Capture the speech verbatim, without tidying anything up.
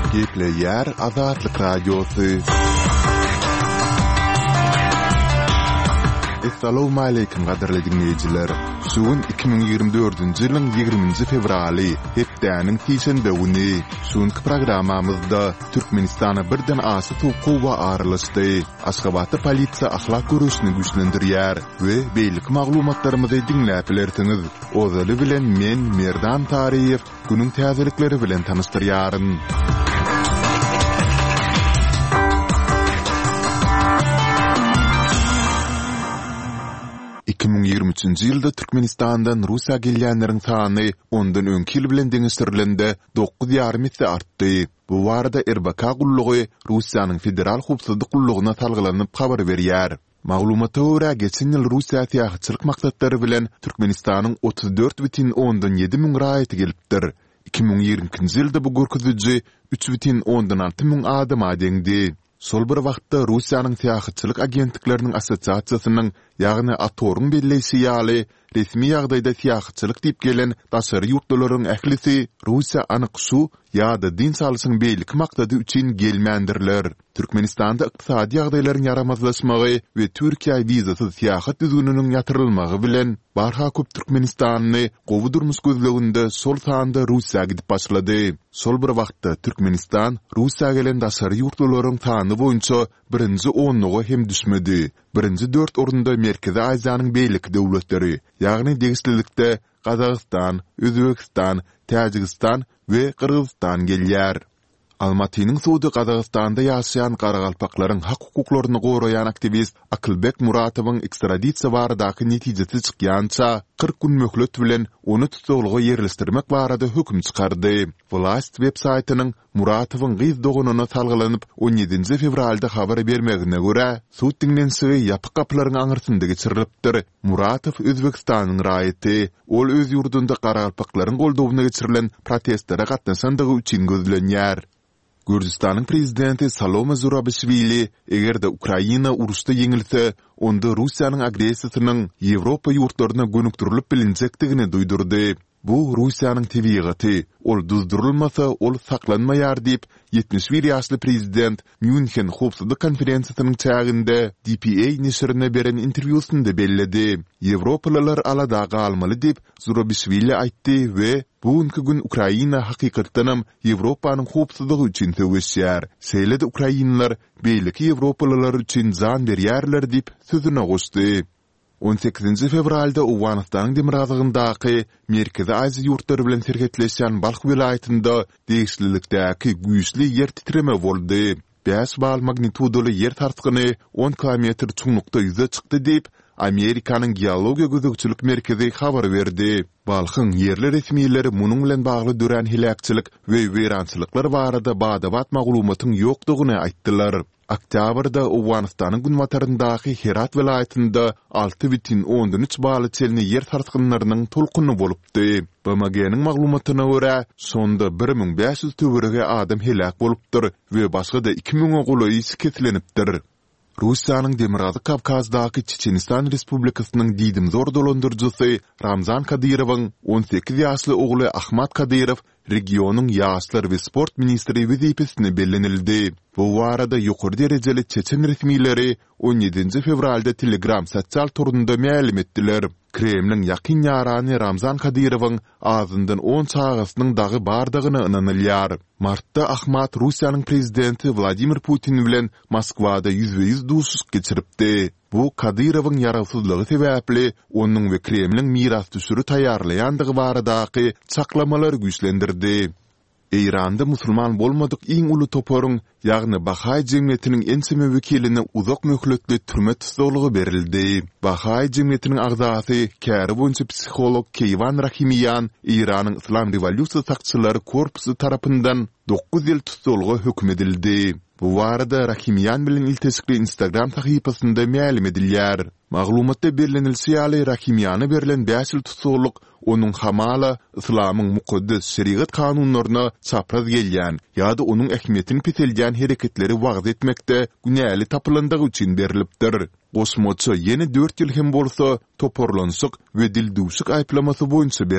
Gepleyer Azatlyk Radiosu. Assalamu alaykum gaderli dinleyijiler. Şuun iki bin ýygrimi dördünji ýylyň ýygrüminji fevraly, hepdäniň tiýşende güni. Şuňky programamyzda Türkmenistana birden asy tuğku we arylışdy. Aşgabatda polisiýa ahlak görüşini güýçlendirýär we beýlik maglumatlarymyzy dinläp bilersiňiz. Ozaly bilen men Merdan Tariýew günüň täzelikleri bilen tanystyryaryn. iki bin ýygrimi üçinji ýylda Türkmenistandan Russiýa gelýänleriň sany ondan öňki ýyl bilen deňiştirilende dokuz ýarym esse artdy. Bu barada R B K gullugy Russiýanyň federal howpsuzlyk gulluguna salgylanyp habar berýär. Maglumata görä geçen ýyl Russiýa täýäçilik maksatlary bilen Türkmenistanyň otuz dört бүтүн ondan ýedi müň raýaty gelipdir. iki bin ýygrimi ikinji ýylda bu görkeziji üç бүтүn ondan alty müň adama deňdi. Sol bir wagtda Russiýanyň täýäçilik agentlikläriniň assosiasiýasynyň, ýagny Atorun belleýsi ýaly resmi ýagdaýda täýäçilik diýip gelen daşary ýurtlaryň ählisi Russiýa anyk şu ýa-da din salyşyň beýlik maksady üçin gelmändirler. Türkmenistanda ykdysady ýagdaýlaryň yaramazlaşmagy we Türkiýa wizasyz täýäçit düzgüniniň ýatyrylmagy bilen barha köp Türkmenistanyny gowy durmuş gözleginde sol sanda Russiýa gidip başlady. Sol bir wagtda Türkmenistan Russiýa gelen daşary ýurtlaryň sany boýunça birinji onlugy hem düşmedi. Birinji dört orunda Merkezi Aziýanyň beýlik döwletleri, ýagny degislilikde Gazagystan, Özbekistan, Täjikistan we Kyrgyzstan gelýär. Almatynyň suwdy Gazagystanda ýaşaýan garagalpaklaryň hak hukuklaryny goraýan aktivist Akylbek Muratowyň ekstradisiýa baradaky netijesi çykýança kırk gün möhlet bilen onu tutulgy ýerleşdirmek barada hökm çykardy. Vlast web saýtynyň Muratowyň gyz dogunyna salgylanyp on ýedinji fevralda habar bermegine görä, suwt dinlenşigi ýapyk gapylaryň aňyrsynda geçirilipdir. Muratow Özbekistanyň raýaty, ol öz ýurdunda garagalpaklaryň goldawyna geçirilen protestlere gatnaşandygy üçin gözlenýär. Gürjistanyň prezidenti Salome Zurabishvili egerde Ukraina uruşda ýeňilse, onda Russiýanyň agresiýasynyň Ýewropa ýurtlaryna gönükdirilip bilinjekdigini duýdurdy. Bu Russiýanyň tebigaty, ol duzdurulmasa ol saklanmaýar diýip yetmiş bir ýaşly prezident München howpsuzlyk konferensiýasynyň çäginde D P A neşrine beren interwýusynda belledi. Ýewropalylar alada galmaly diýip Zurabishvili aýtdy we bugünkü gün Ukraina hakykatdanam Ýewropanyň howpsuzlygy üçin töweşýär. Seýlede Ukrainalar beýleki Ýewropalylar üçin jan berýärler diýip sözüne goşdy. on sekizinji fevralda Owganystanyň Demirazygyndaky Merkezi Aziýa ýurtlary bilen serhetleşen Balkh vilayatynda degislilikdäki güýçli ýer titreme boldy. beş bal magnitudaly ýer tartgyny on kilometr çuňlukda ýüze çykdy diýip Amerikanyň geologiýa gözegçilik merkezi habar berdi. Balkyň ýerli resmiýetleri munyň bilen bagly dören hilakçylyk we weýrançylyklar barada badabat maglumatyň ýokdugyny aýtdylar. Oktýabrda Owganystanyň günwataryndaky Herat vilayatynda alty бүтүn ondan üç baly çelni ýer tartgynlarynyň tolkuny bolupdy. B M G'niň maglumatyna görä, sonda bir müň beş ýüz töwerege adam helak bolupdyr we başga-da iki müňe gulaýy keslenipdir. Russiýanyň Demirazı Kavkazdaky Çeçenistan Respublikasynyň diýdim zor dolandyrjysy Ramzan Kadyrowyň on sekiz ýaşly ogly Ahmat Kadyrow regionyň ýaşlar we sport ministri wezipesine bellenildi. Bu barada ýokary derejeli Çeçen resmiýetleri on ýedinji fevralda Telegram sosial torunda ma'lum etdiler. Kremliň ýakyn ýarany Ramzan Kadyrowyň azyndan on çağasynyň dagy bardygyny ynanylýar. Martda Ahmat Russiýanyň prezidenti Vladimir Putin bilen Moskwada yüzde yüz duşuş geçiripdi. Bu Kadyrowyň ýaragsızlygy sebäpli onuň we Kremliň miras düşürü taýýarlaýandygy baradaky çaklamalar güýçlendirdi. Eýranda musulman bolmadyk iň uly toporyň, ýagny Bahaý jemgyýetiniň enseme wekiline uzak möhletli türme tutulugy berildi. Bahaý jemgyýetiniň agzasy, käri boýunça psikolog Keyvan Rahimyan, Eýranyň Islam rewolýusiýasy sakçylary korpusy tarapyndan dokuz ýyl tutulugy hökm edildi. Bu barada Rahimyan bilen iltesikli Instagram sahypasynda ma'lum edilýär. Maglumatda berilýän Rahimyana berilen beş ýyl tutuluk onuň hamala Islamyň mukaddes şeriat kanunlaryna çapraz gelýän ýa-da onuň ähmiýetini petelýän hereketleri wagt etmekde günäli tapylandygy üçin berilipdir. Gosmoçy ýene dört ýyl hem bolsa toporlansyk we dilduşyk aýplamasy boýunça